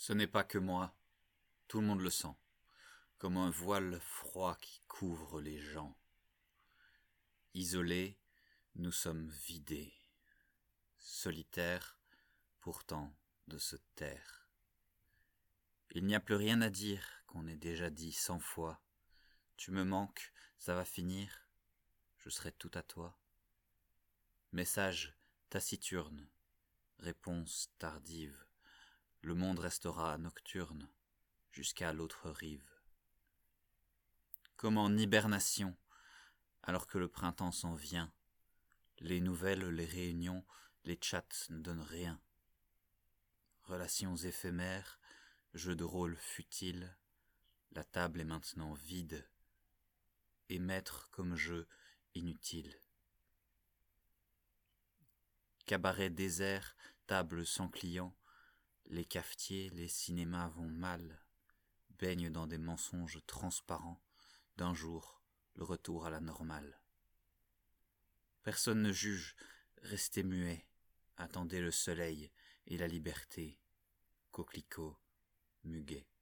Ce n'est pas que moi, tout le monde le sent, comme un voile froid qui couvre les gens. Isolés, nous sommes vidés, solitaires, pourtant de se taire. Il n'y a plus rien à dire qu'on ait déjà dit 100 fois. Tu me manques, ça va finir, je serai tout à toi. Message taciturne, réponse tardive, le monde restera nocturne jusqu'à l'autre rive. Comme en hibernation, alors que le printemps s'en vient, les nouvelles, les réunions, les chats ne donnent rien. Relations éphémères, jeux de rôle futiles, la table est maintenant vide, et maître comme jeu inutile. Cabaret désert, table sans clients, les cafetiers, les cinémas vont mal, baignent dans des mensonges transparents, d'un jour le retour à la normale. Personne ne juge, restez muets, attendez le soleil et la liberté, coquelicot, muguet.